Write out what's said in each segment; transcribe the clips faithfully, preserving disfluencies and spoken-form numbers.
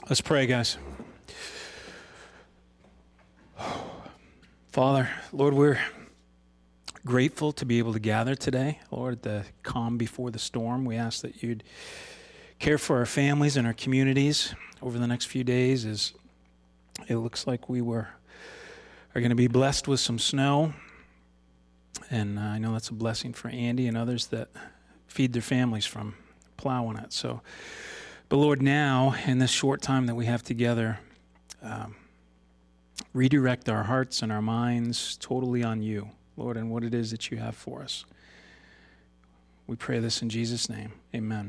Let's pray, guys. Father, Lord, we're grateful to be able to gather today. Lord, the calm before the storm. We ask that you'd care for our families and our communities over the next few days as it looks like we were are going to be blessed with some snow. And uh, I know that's a blessing for Andy and others that feed their families from plowing it. So, but Lord, now in this short time that we have together, um, redirect our hearts and our minds totally on you, Lord, and what it is that you have for us. We pray this in Jesus' name. Amen.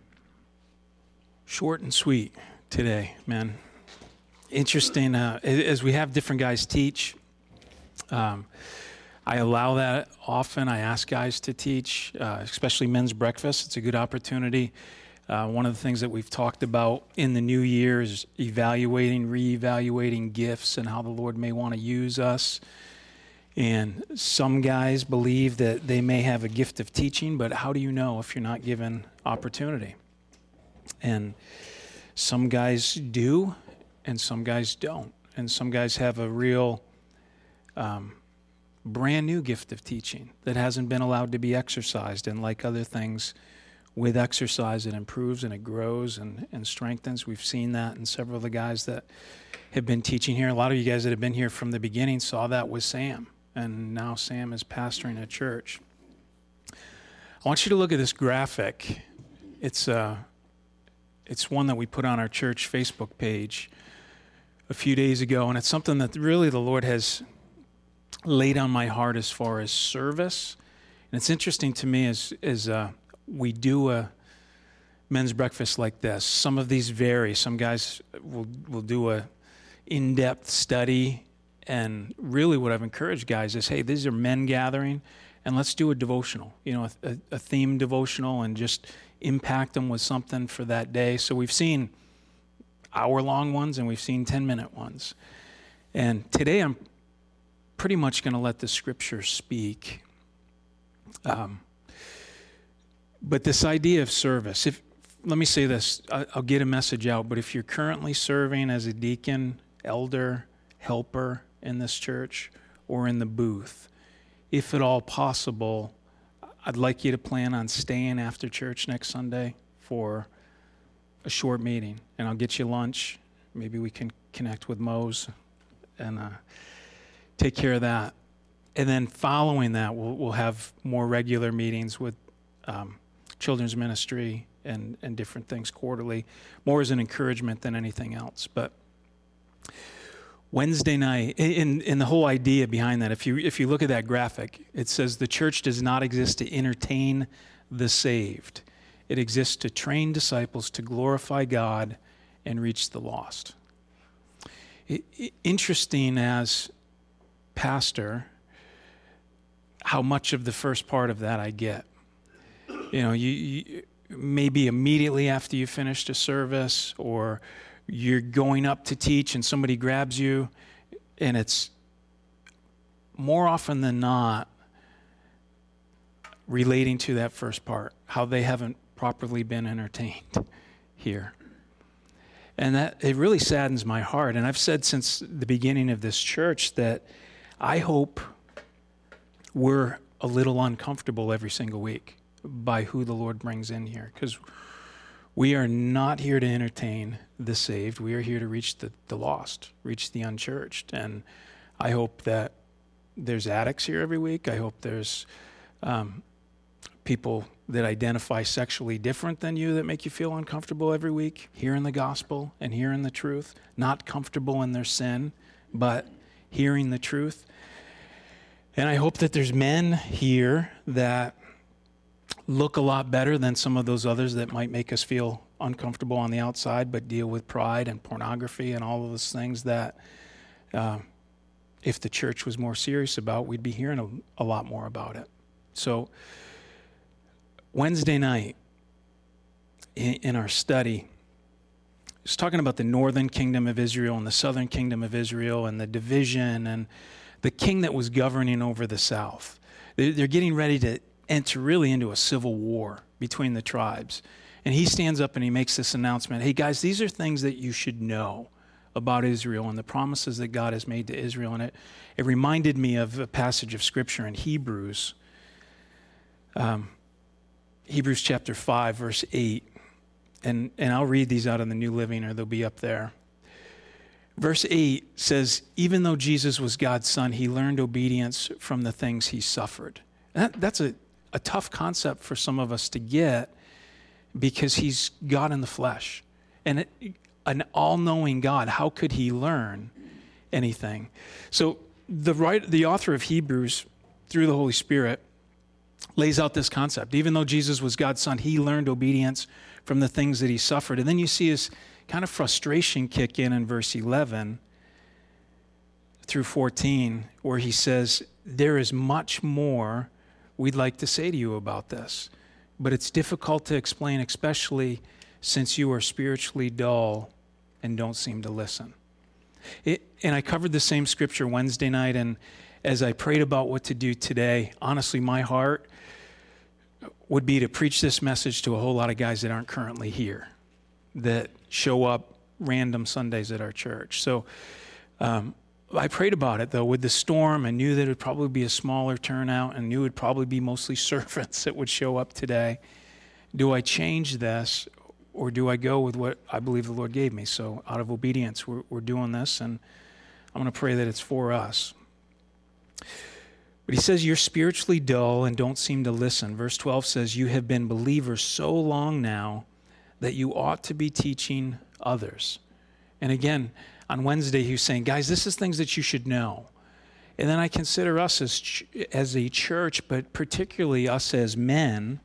Short and sweet today, man. Interesting, uh, as we have different guys teach, um, I allow that often. I ask guys to teach, uh, especially men's breakfast. It's a good opportunity. Uh, one of the things that we've talked about in the new year is evaluating, reevaluating gifts and how the Lord may want to use us. And some guys believe that they may have a gift of teaching, but how do you know if you're not given opportunity? And some guys do, and some guys don't. And some guys have a real um, brand new gift of teaching that hasn't been allowed to be exercised. And like other things, with exercise, it improves and it grows and, and strengthens. We've seen that in several of the guys that have been teaching here. A lot of you guys that have been here from the beginning saw that with Sam. And now Sam is pastoring a church. I want you to look at this graphic. It's uh, it's one that we put on our church Facebook page a few days ago. And it's something that really the Lord has laid on my heart as far as service. And it's interesting to me as, as uh, we do a men's breakfast like this. Some of these vary. Some guys will will do a in-depth study, and really what I've encouraged guys is, hey, these are men gathering, and let's do a devotional, you know, a, a theme devotional, and just impact them with something for that day. So we've seen hour-long ones, and we've seen ten-minute ones. And today I'm pretty much going to let the scripture speak. Um, But this idea of service, if let me say this, I'll get a message out, but if you're currently serving as a deacon, elder, helper in this church, or in the booth, if at all possible, I'd like you to plan on staying after church next Sunday for a short meeting, and I'll get you lunch. Maybe we can connect with Mose and uh, take care of that. And then following that, we'll, we'll have more regular meetings with um, children's ministry and, and different things quarterly, more as an encouragement than anything else. But Wednesday night, in, in the whole idea behind that, if you if you look at that graphic, it says the church does not exist to entertain the saved. It exists to train disciples to glorify God and reach the lost. It, it, interesting as pastor, how much of the first part of that I get. You know, you, you maybe immediately after you finished a service, or you're going up to teach and somebody grabs you, and it's more often than not relating to that first part, how they haven't properly been entertained here. And that, it really saddens my heart. And I've said since the beginning of this church that I hope we're a little uncomfortable every single week by who the Lord brings in here, because we are not here to entertain the saved. We are here to reach the, the lost, reach the unchurched. And I hope that there's addicts here every week. I hope there's um, people that identify sexually different than you that make you feel uncomfortable every week, hearing the gospel and hearing the truth, not comfortable in their sin, but hearing the truth. And I hope that there's men here that look a lot better than some of those others that might make us feel uncomfortable on the outside, but deal with pride and pornography and all of those things that uh, if the church was more serious about, we'd be hearing a, a lot more about it. So Wednesday night in, in our study, it's talking about the northern kingdom of Israel and the southern kingdom of Israel and the division and the king that was governing over the south. They're, they're getting ready to enter really into a civil war between the tribes. And he stands up and he makes this announcement. Hey, guys, these are things that you should know about Israel and the promises that God has made to Israel. And it, it reminded me of a passage of Scripture in Hebrews. Um, Hebrews chapter five, verse eight. And, and I'll read these out in the New Living, or they'll be up there. Verse eight says, even though Jesus was God's son, he learned obedience from the things he suffered. That, that's a, a tough concept for some of us to get, because he's God in the flesh. And it, an all-knowing God, how could he learn anything? So the right, the author of Hebrews, through the Holy Spirit, lays out this concept. Even though Jesus was God's son, he learned obedience from the things that he suffered. And then you see his kind of frustration kick in in verse eleven through fourteen, where he says, there is much more we'd like to say to you about this, but it's difficult to explain, especially since you are spiritually dull and don't seem to listen. It, and I covered the same scripture Wednesday night, and as I prayed about what to do today, honestly, my heart would be to preach this message to a whole lot of guys that aren't currently here, that show up random Sundays at our church. So um, I prayed about it, though, with the storm. I knew that it would probably be a smaller turnout, and knew it would probably be mostly servants that would show up today. Do I change this, or do I go with what I believe the Lord gave me? So out of obedience, we're, we're doing this, and I'm going to pray that it's for us. But he says, you're spiritually dull and don't seem to listen. Verse twelve says, you have been believers so long now that you ought to be teaching others. And again, on Wednesday, he was saying, guys, this is things that you should know. And then I consider us as ch- as a church, but particularly us as men.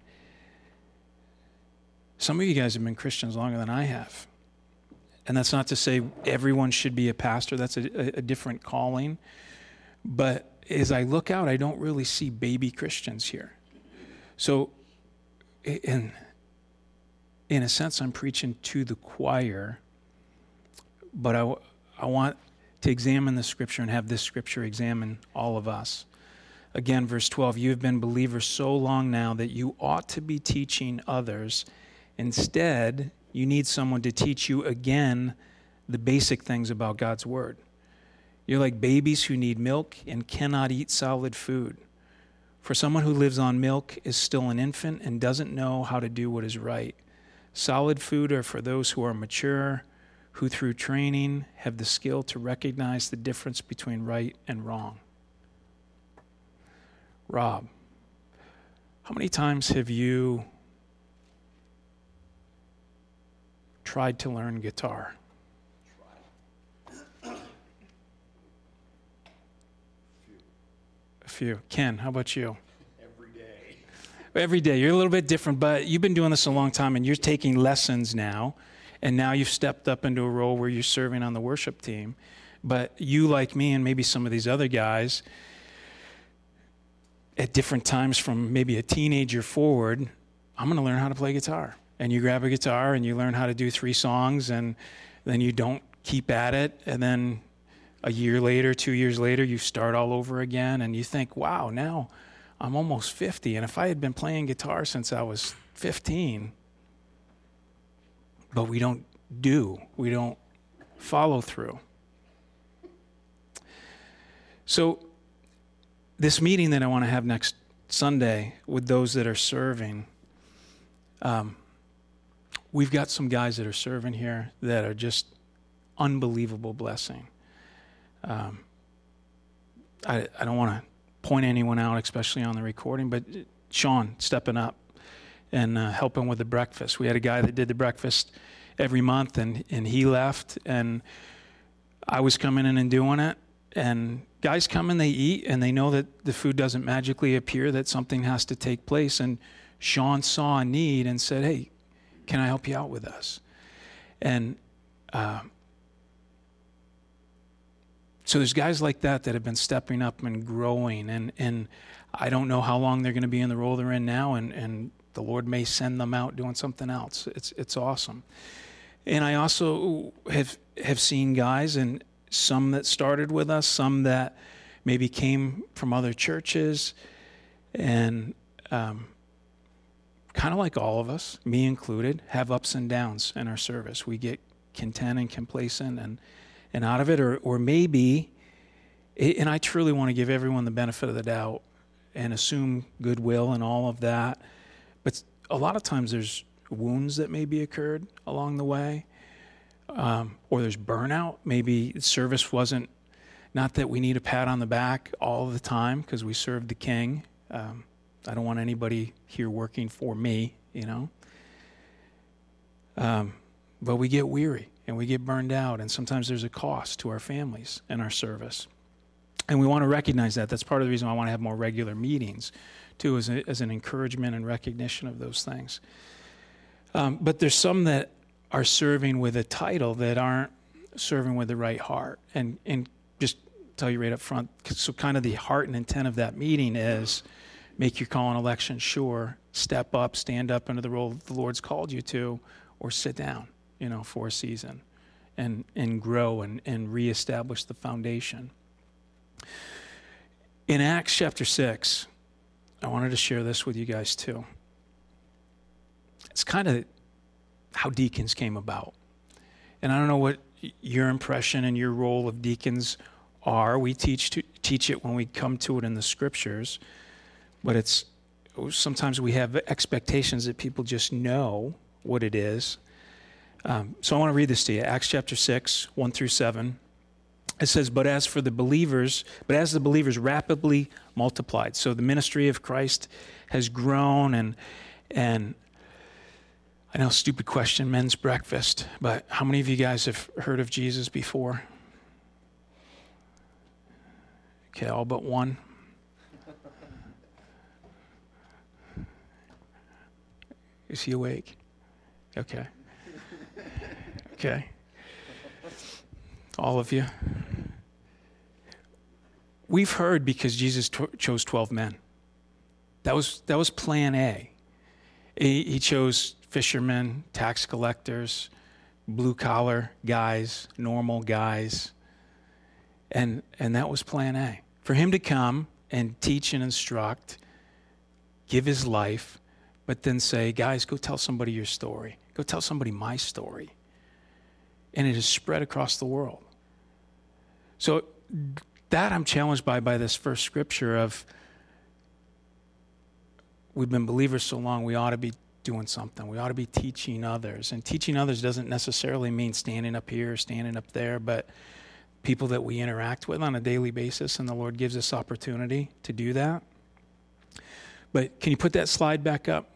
Some of you guys have been Christians longer than I have. And that's not to say everyone should be a pastor. That's a, a different calling. But as I look out, I don't really see baby Christians here. So in, in a sense, I'm preaching to the choir, but I, I want to examine the scripture and have this scripture examine all of us. Again, verse twelve, you have been believers so long now that you ought to be teaching others. Instead, you need someone to teach you again the basic things about God's word. You're like babies who need milk and cannot eat solid food. For someone who lives on milk is still an infant and doesn't know how to do what is right. Solid food are for those who are mature, who through training have the skill to recognize the difference between right and wrong. Rob, how many times have you tried to learn guitar? A few. Ken, how about you? Every day. Every day. You're a little bit different, but you've been doing this a long time, and you're taking lessons now, and now you've stepped up into a role where you're serving on the worship team. But you, like me, and maybe some of these other guys, at different times from maybe a teenager forward, I'm going to learn how to play guitar. And you grab a guitar, and you learn how to do three songs, and then you don't keep at it, and then a year later, two years later, you start all over again, and you think, wow, now I'm almost fifty, and if I had been playing guitar since I was fifteen, but we don't do, we don't follow through. So this meeting that I want to have next Sunday with those that are serving, um, we've got some guys that are serving here that are just unbelievable blessing. Um, I, I don't want to point anyone out, especially on the recording, but Sean stepping up and uh, helping with the breakfast. We had a guy that did the breakfast every month, and, and he left, and I was coming in and doing it. And guys come and they eat, and they know that the food doesn't magically appear, that something has to take place. And Sean saw a need and said, hey, can I help you out with this? And uh, so there's guys like that that have been stepping up and growing, and, and I don't know how long they're going to be in the role they're in now, and, and the Lord may send them out doing something else. It's it's awesome. And I also have have seen guys, and some that started with us, some that maybe came from other churches, and um, kind of like all of us, me included, have ups and downs in our service. We get content and complacent and, and out of it, or, or maybe, and I truly want to give everyone the benefit of the doubt and assume goodwill and all of that. But a lot of times there's wounds that maybe occurred along the way, um, or there's burnout. Maybe service wasn't, not that we need a pat on the back all the time because we serve the King. Um, I don't want anybody here working for me, you know. Um, but we get weary and we get burned out, and sometimes there's a cost to our families and our service. And we want to recognize that. That's part of the reason why I want to have more regular meetings, too, as, a, as an encouragement and recognition of those things. Um, but there's some that are serving with a title that aren't serving with the right heart. And, and just tell you right up front, so kind of the heart and intent of that meeting is make your call and election sure, step up, stand up into the role that the Lord's called you to, or sit down, you know, for a season and, and grow and, and reestablish the foundation. In Acts chapter six, I wanted to share this with you guys too. It's kind of how deacons came about. And I don't know what your impression and your role of deacons are. We teach to, teach it when we come to it in the scriptures, but it's sometimes we have expectations that people just know what it is. Um, so I want to read this to you. Acts chapter six, one through seven. It says, but as for the believers, but as the believers rapidly multiplied. So the ministry of Christ has grown, and and I know, stupid question, men's breakfast, but how many of you guys have heard of Jesus before? Okay, all but one. Is he awake? Okay. Okay. All of you. We've heard because Jesus t- chose twelve men. That was that was plan A. He, he chose fishermen, tax collectors, blue-collar guys, normal guys. And and that was plan A. For him to come and teach and instruct, give his life, but then say, guys, go tell somebody your story. Go tell somebody my story. And it has spread across the world. So that I'm challenged by by this first scripture of we've been believers so long, we ought to be doing something. We ought to be teaching others. And teaching others doesn't necessarily mean standing up here, standing up there, but people that we interact with on a daily basis, and the Lord gives us opportunity to do that. But can you put that slide back up?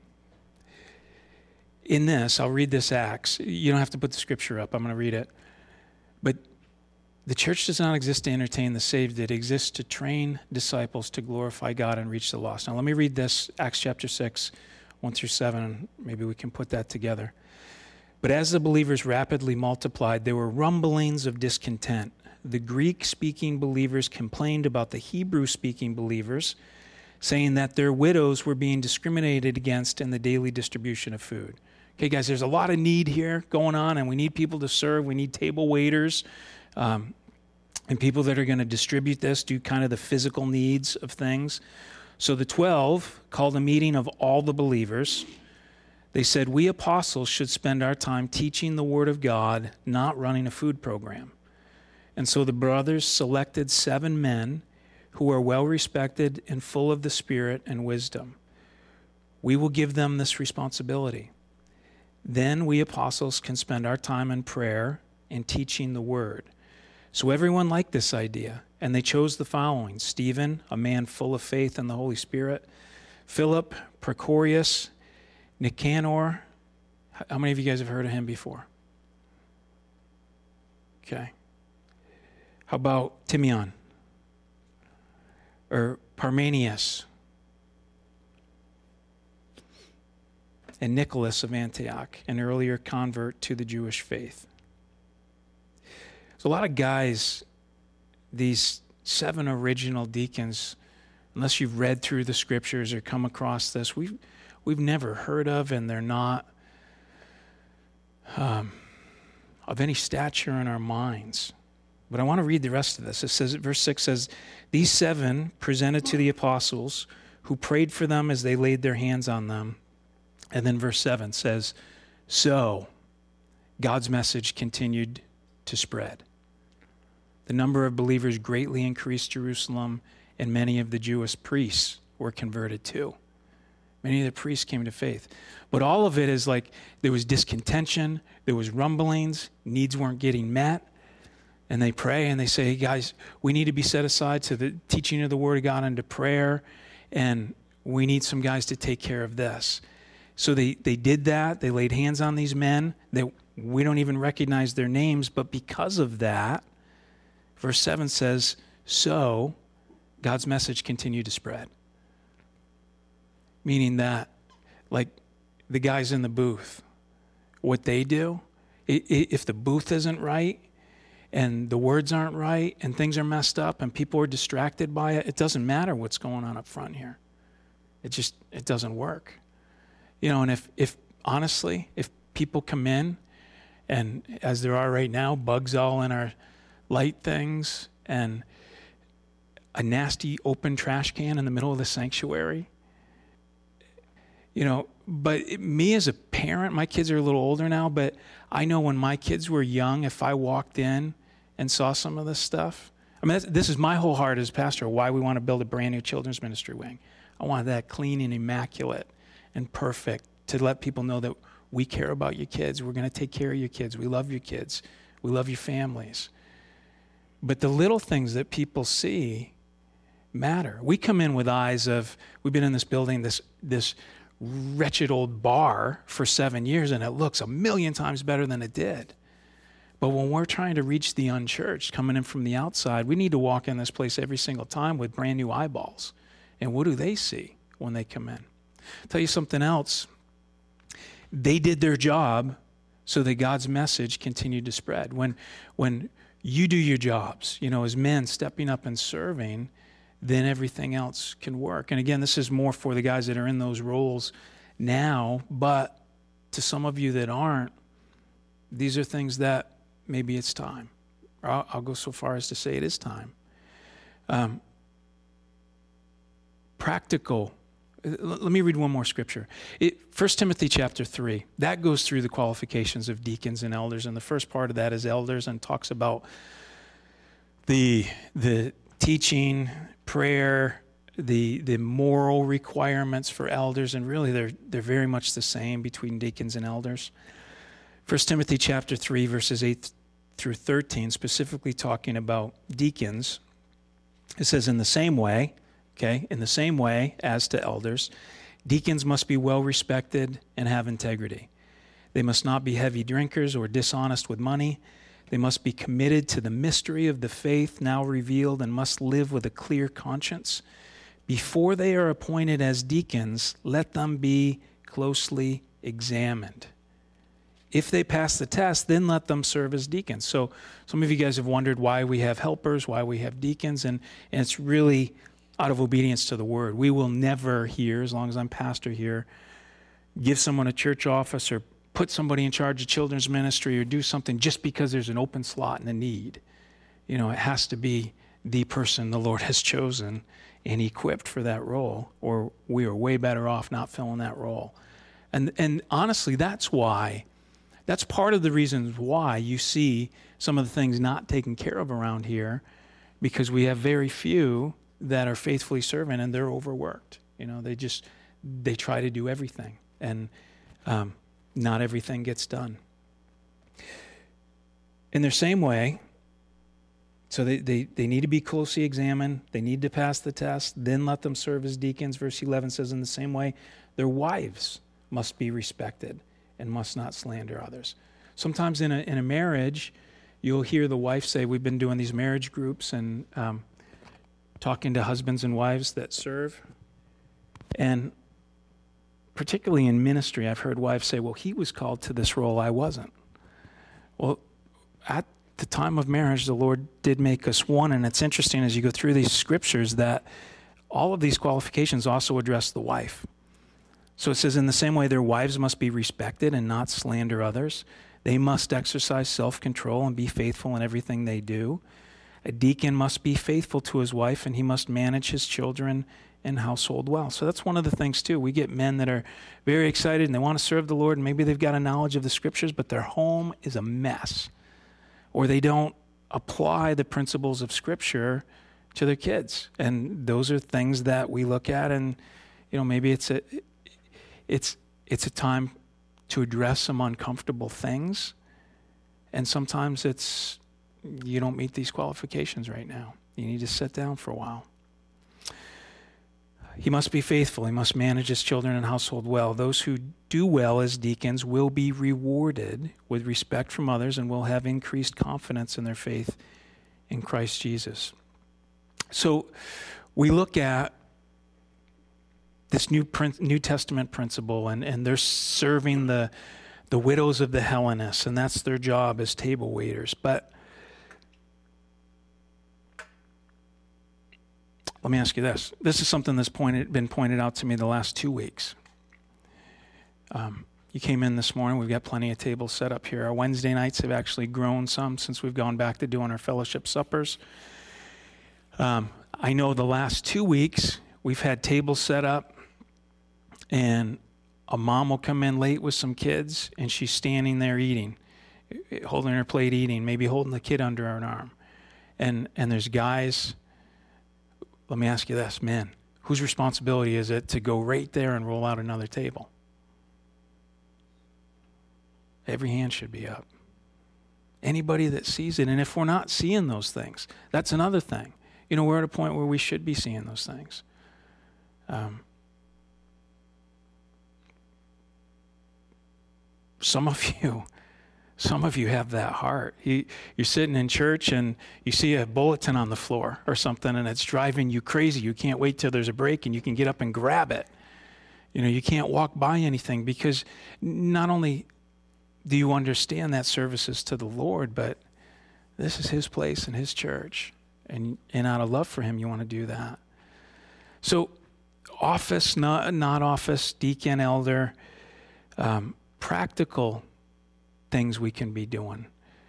In this, I'll read this Acts. You don't have to put the scripture up. I'm going to read it. But the church does not exist to entertain the saved. It exists to train disciples to glorify God and reach the lost. Now, let me read this, Acts chapter six, one through seven. Maybe we can put that together. But as the believers rapidly multiplied, there were rumblings of discontent. The Greek-speaking believers complained about the Hebrew-speaking believers, saying that their widows were being discriminated against in the daily distribution of food. Okay, guys, there's a lot of need here going on, and we need people to serve. We need table waiters um, and people that are going to distribute this, do kind of the physical needs of things. So the twelve called a meeting of all the believers. They said, we apostles should spend our time teaching the word of God, not running a food program. And so the brothers selected seven men who are well respected and full of the Spirit and wisdom. We will give them this responsibility. Then we apostles can spend our time in prayer and teaching the word. So everyone liked this idea, and they chose the following: Stephen, a man full of faith and the Holy Spirit; Philip, Procorius, Nicanor. How many of you guys have heard of him before? Okay. How about Timion? Or Parmenius? And Nicholas of Antioch, an earlier convert to the Jewish faith. So a lot of guys, these seven original deacons, unless you've read through the scriptures or come across this, we've, we've never heard of, and they're not um, of any stature in our minds. But I want to read the rest of this. It says, verse six says, these seven presented to the apostles, who prayed for them as they laid their hands on them. And then verse seven says, so God's message continued to spread. The number of believers greatly increased Jerusalem, and many of the Jewish priests were converted too. Many of the priests came to faith. But all of it is like there was discontention, there was rumblings, needs weren't getting met. And they pray and they say, hey guys, we need to be set aside to the teaching of the Word of God and to prayer, and we need some guys to take care of this. So they, they did that. They laid hands on these men. They, we don't even recognize their names, but because of that, verse seven says, so God's message continued to spread. Meaning that, like the guys in the booth, what they do, it, it, if the booth isn't right and the words aren't right and things are messed up and people are distracted by it, it doesn't matter what's going on up front here. It just, it doesn't work. You know, and if, if honestly, if people come in and as there are right now, bugs all in our light things and a nasty open trash can in the middle of the sanctuary, you know, but it, me as a parent, my kids are a little older now, but I know when my kids were young, if I walked in and saw some of this stuff, I mean, that's, this is my whole heart as pastor, why we want to build a brand new children's ministry wing. I want that clean and immaculate and perfect to let people know that we care about your kids. We're going to take care of your kids. We love your kids. We love your families. But the little things that people see matter. We come in with eyes of, we've been in this building, this this wretched old bar for seven years, and it looks a million times better than it did. But when we're trying to reach the unchurched coming in from the outside, we need to walk in this place every single time with brand new eyeballs. And what do they see when they come in? I'll tell you something else. They did their job so that God's message continued to spread. When, when you do your jobs, you know, as men stepping up and serving, then everything else can work. And again, this is more for the guys that are in those roles now, but to some of you that aren't, these are things that maybe it's time. Or I'll, I'll go so far as to say it is time. Um, practical. Let me read one more scripture. It, First Timothy chapter three, that goes through the qualifications of deacons and elders, and the first part of that is elders and talks about the the teaching, prayer, the the moral requirements for elders, and really they're they're very much the same between deacons and elders. First Timothy chapter three, verses eight through thirteen, specifically talking about deacons. It says, in the same way, okay, in the same way as to elders, deacons must be well respected and have integrity. They must not be heavy drinkers or dishonest with money. They must be committed to the mystery of the faith now revealed and must live with a clear conscience. Before they are appointed as deacons, let them be closely examined. If they pass the test, then let them serve as deacons. So some of you guys have wondered why we have helpers, why we have deacons, and, and it's really out of obedience to the word. We will never here, as long as I'm pastor here, give someone a church office or put somebody in charge of children's ministry or do something just because there's an open slot and a need. You know, it has to be the person the Lord has chosen and equipped for that role, or we are way better off not filling that role. And and honestly, that's why, that's part of the reasons why you see some of the things not taken care of around here, because we have very few that are faithfully serving and they're overworked. You know, they just, they try to do everything, and um, not everything gets done. In their same way, so they, they, they need to be closely examined, they need to pass the test, then let them serve as deacons. Verse eleven says, in the same way, their wives must be respected and must not slander others. Sometimes in a, in a marriage, you'll hear the wife say, we've been doing these marriage groups and um, talking to husbands and wives that serve. And particularly in ministry, I've heard wives say, well, he was called to this role, I wasn't. Well, at the time of marriage, the Lord did make us one, and it's interesting as you go through these scriptures that all of these qualifications also address the wife. So it says, in the same way, their wives must be respected and not slander others. They must exercise self-control and be faithful in everything they do. A deacon must be faithful to his wife, and he must manage his children and household well. So that's one of the things too. We get men that are very excited and they want to serve the Lord, and maybe they've got a knowledge of the scriptures, but their home is a mess, or they don't apply the principles of scripture to their kids. And those are things that we look at, and you know, maybe it's a it's it's a time to address some uncomfortable things. And sometimes it's, you don't meet these qualifications right now. You need to sit down for a while. He must be faithful. He must manage his children and household well. Those who do well as deacons will be rewarded with respect from others and will have increased confidence in their faith in Christ Jesus. So we look at this New New Testament principle, and, and they're serving the, the widows of the Hellenists, and that's their job as table waiters. But let me ask you this. This is something that's pointed, been pointed out to me the last two weeks. Um, you came in this morning. We've got plenty of tables set up here. Our Wednesday nights have actually grown some since we've gone back to doing our fellowship suppers. Um, I know the last two weeks we've had tables set up, and a mom will come in late with some kids, and she's standing there eating, holding her plate eating, maybe holding the kid under her arm. And and there's guys, let me ask you this, men, whose responsibility is it to go right there and roll out another table? Every hand should be up. Anybody that sees it, and if we're not seeing those things, that's another thing. You know, we're at a point where we should be seeing those things. Um, some of you, some of you have that heart. You, you're sitting in church and you see a bulletin on the floor or something, and it's driving you crazy. You can't wait till there's a break and you can get up and grab it. You know, you can't walk by anything, because not only do you understand that service is to the Lord, but this is his place and his church. And, and out of love for him, you want to do that. So office, not, not office, deacon, elder, um, practical things we can be doing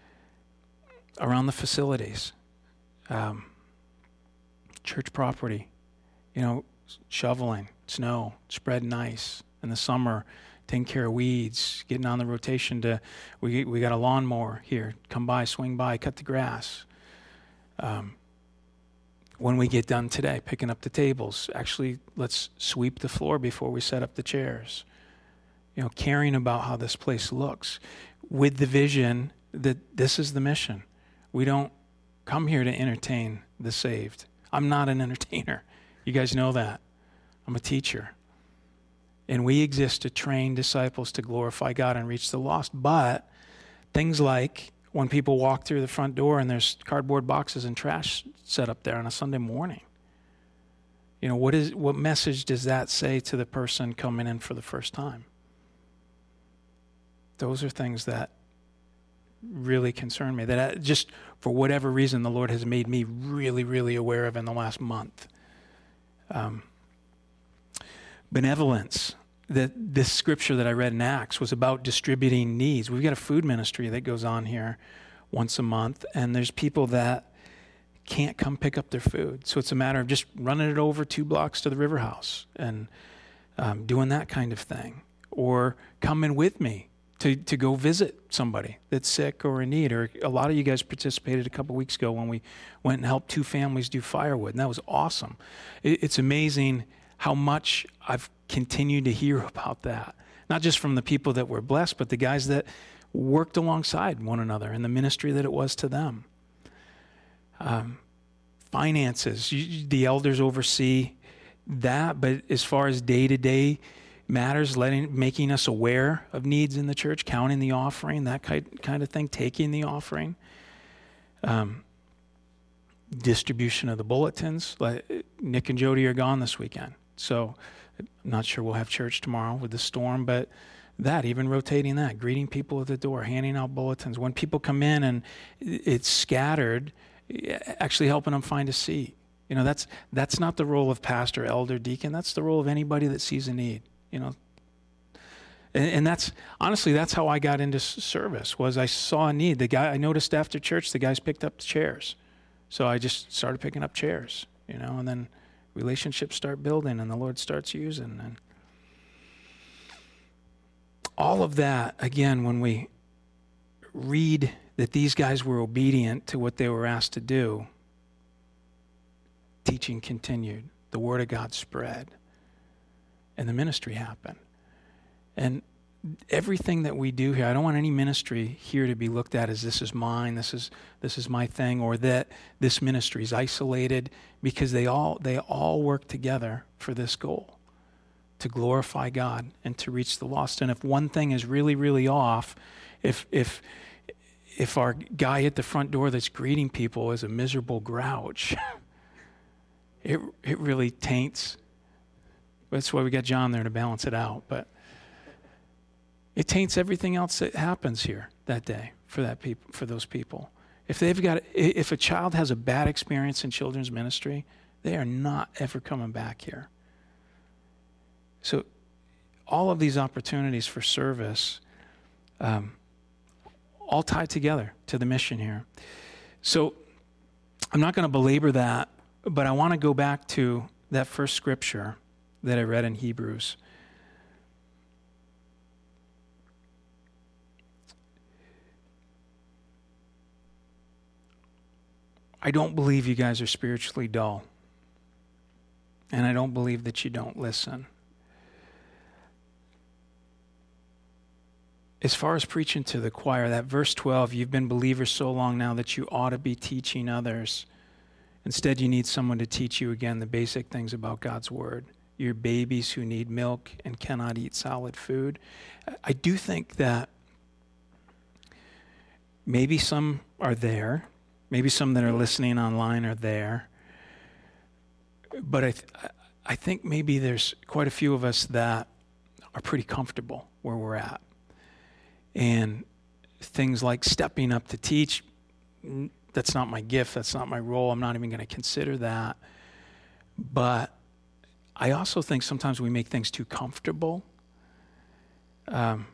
around the facilities, um, church property, you know, shoveling, snow, spreading ice in the summer, taking care of weeds, getting on the rotation to, we we got a lawnmower here, come by, swing by, cut the grass. Um, when we get done today, picking up the tables, actually let's sweep the floor before we set up the chairs. You know, caring about how this place looks with the vision that this is the mission. We don't come here to entertain the saved. I'm not an entertainer. You guys know that. I'm a teacher. And we exist to train disciples to glorify God and reach the lost. But things like when people walk through the front door and there's cardboard boxes and trash set up there on a Sunday morning, you know, what is what message does that say to the person coming in for the first time? Those are things that really concern me, that I, just for whatever reason, the Lord has made me really, really aware of in the last month. Um, benevolence. That this scripture that I read in Acts was about distributing needs. We've got a food ministry that goes on here once a month, and there's people that can't come pick up their food. So it's a matter of just running it over two blocks to the River House and um, doing that kind of thing. Or coming with me to, to go visit somebody that's sick or in need. Or a lot of you guys participated a couple weeks ago when we went and helped two families do firewood, and that was awesome. It, it's amazing how much I've continued to hear about that. Not just from the people that were blessed, but the guys that worked alongside one another and the ministry that it was to them. Um, finances, you, the elders oversee that, but as far as day-to-day matters, letting, making us aware of needs in the church, counting the offering, that kind, kind of thing, taking the offering, um, distribution of the bulletins. Like Nick and Jody are gone this weekend, so I'm not sure we'll have church tomorrow with the storm, but that, even rotating that, greeting people at the door, handing out bulletins. When people come in and it's scattered, actually helping them find a seat. You know, that's that's not the role of pastor, elder, deacon. That's the role of anybody that sees a need, you know. And, and that's, honestly, that's how I got into service, was I saw a need. The guy, I noticed after church, the guys picked up the chairs. So I just started picking up chairs, you know, and then Relationships start building and the Lord starts using. And all of that, again, when we read that these guys were obedient to what they were asked to do, teaching continued, the word of God spread, and the ministry happened. And everything that we do here, I don't want any ministry here to be looked at as this is mine, this is this is my thing, or that this ministry is isolated, because they all they all work together for this goal, to glorify God and to reach the lost. And if one thing is really, really off, if if if our guy at the front door that's greeting people is a miserable grouch, it it really taints. That's why we got John there to balance it out. But it taints everything else that happens here that day for that people, for those people. If they've got, if a child has a bad experience in children's ministry, they are not ever coming back here. So, all of these opportunities for service, um, all tied together to the mission here. So, I'm not going to belabor that, but I want to go back to that first scripture that I read in Hebrews. I don't believe you guys are spiritually dull. And I don't believe that you don't listen. As far as preaching to the choir, that verse twelve, you've been believers so long now that you ought to be teaching others. Instead, you need someone to teach you again the basic things about God's word. You're babies who need milk and cannot eat solid food. I do think that maybe some are there. Maybe some that are listening online are there. But I, th- I think maybe there's quite a few of us that are pretty comfortable where we're at. And things like stepping up to teach, that's not my gift, that's not my role, I'm not even going to consider that. But I also think sometimes we make things too comfortable. Um,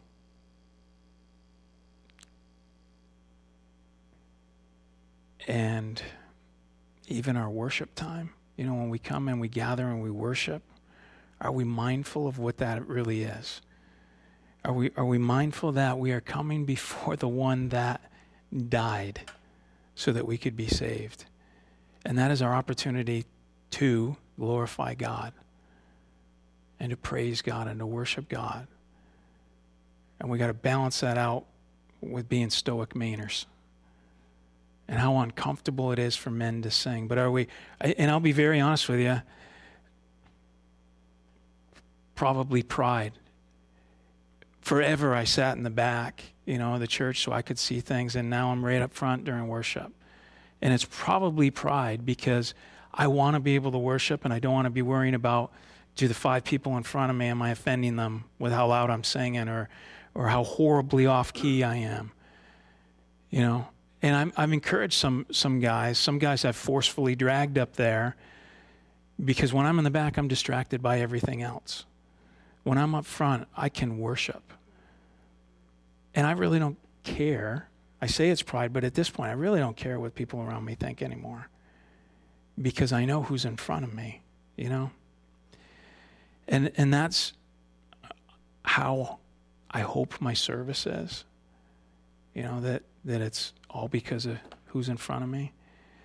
and even our worship time, you know, when we come and we gather and we worship, are we mindful of what that really is? Are we are we mindful that we are coming before the one that died so that we could be saved? And that is our opportunity to glorify God and to praise God and to worship God. And we got to balance that out with being stoic Mainers and how uncomfortable it is for men to sing. But are we, and I'll be very honest with you, probably pride. Forever I sat in the back, you know, of the church so I could see things, and now I'm right up front during worship. And it's probably pride because I want to be able to worship and I don't want to be worrying about, do the five people in front of me, am I offending them with how loud I'm singing or or how horribly off key I am? You know, and I'm, I've encouraged some some guys, some guys I've forcefully dragged up there because when I'm in the back, I'm distracted by everything else. When I'm up front, I can worship. And I really don't care. I say it's pride, but at this point, I really don't care what people around me think anymore because I know who's in front of me, you know? And and that's how I hope my service is, you know, that, that it's all because of who's in front of me.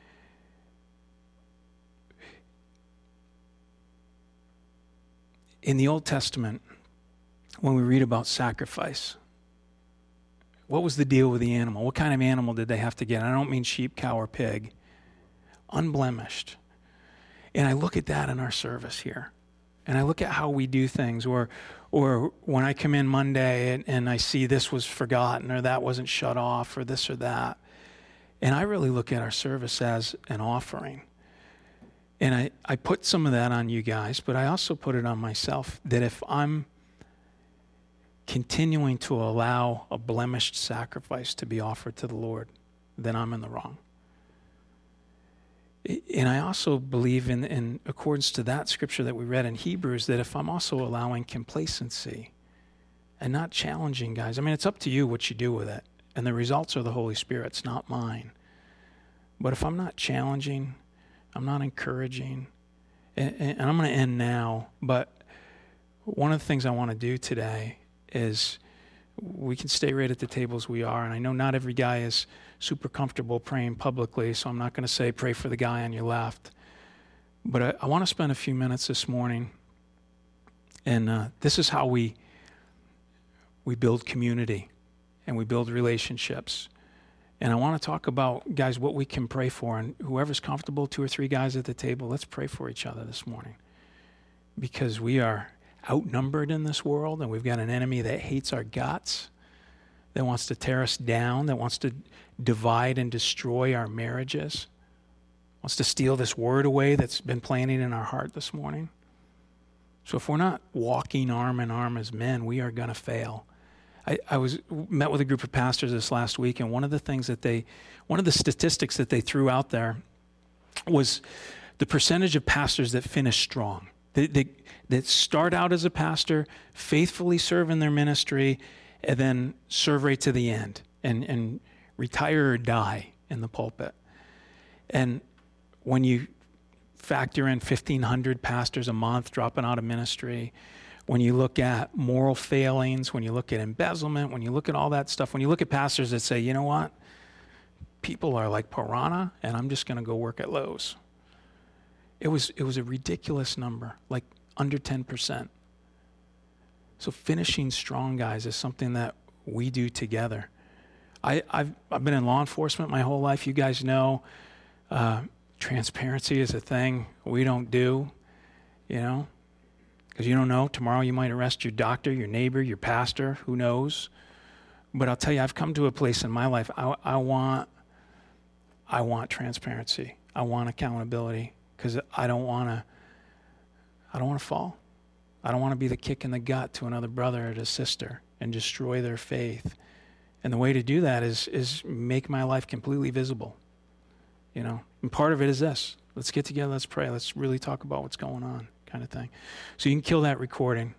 In the Old Testament, when we read about sacrifice, what was the deal with the animal? What kind of animal did they have to get? I don't mean sheep, cow, or pig. Unblemished. And I look at that in our service here. And I look at how we do things, or or when I come in Monday and, and I see this was forgotten, or that wasn't shut off, or this or that. And I really look at our service as an offering. And I, I put some of that on you guys, but I also put it on myself, that if I'm continuing to allow a blemished sacrifice to be offered to the Lord, then I'm in the wrong. And I also believe in, in accordance to that scripture that we read in Hebrews, that if I'm also allowing complacency and not challenging guys, I mean, it's up to you what you do with it. And the results are the Holy Spirit's, not mine. But if I'm not challenging, I'm not encouraging, And, and I'm going to end now, but one of the things I want to do today is we can stay right at the table as we are. And I know not every guy is super comfortable praying publicly, so I'm not going to say pray for the guy on your left. But I, I want to spend a few minutes this morning, and uh, this is how we we build community and we build relationships. And I want to talk about, guys, what we can pray for. And whoever's comfortable, two or three guys at the table, let's pray for each other this morning. Because we are outnumbered in this world, and we've got an enemy that hates our guts, that wants to tear us down, that wants to divide and destroy our marriages, wants to steal this word away that's been planted in our heart this morning. So if we're not walking arm in arm as men, we are going to fail. I, I was met with a group of pastors this last week, and one of the things that they, one of the statistics that they threw out there was the percentage of pastors that finish strong, that, that, that start out as a pastor, faithfully serve in their ministry, and then serve right to the end and, and retire or die in the pulpit. And when you factor in fifteen hundred pastors a month dropping out of ministry, when you look at moral failings, when you look at embezzlement, when you look at all that stuff, when you look at pastors that say, you know what, people are like piranha, and I'm just going to go work at Lowe's. It was it was a ridiculous number, like under ten percent. So finishing strong, guys, is something that we do together. I, I've I've been in law enforcement my whole life. You guys know uh, transparency is a thing we don't do, you know. Because you don't know, tomorrow you might arrest your doctor, your neighbor, your pastor, who knows. But I'll tell you, I've come to a place in my life, I, I want I want transparency. I want accountability, because I don't want to I don't want to fall. I don't want to be the kick in the gut to another brother or to sister and destroy their faith. And the way to do that is is make my life completely visible. You know, and part of it is this. Let's get together, let's pray, let's really talk about what's going on. Kind of thing. So you can kill that recording.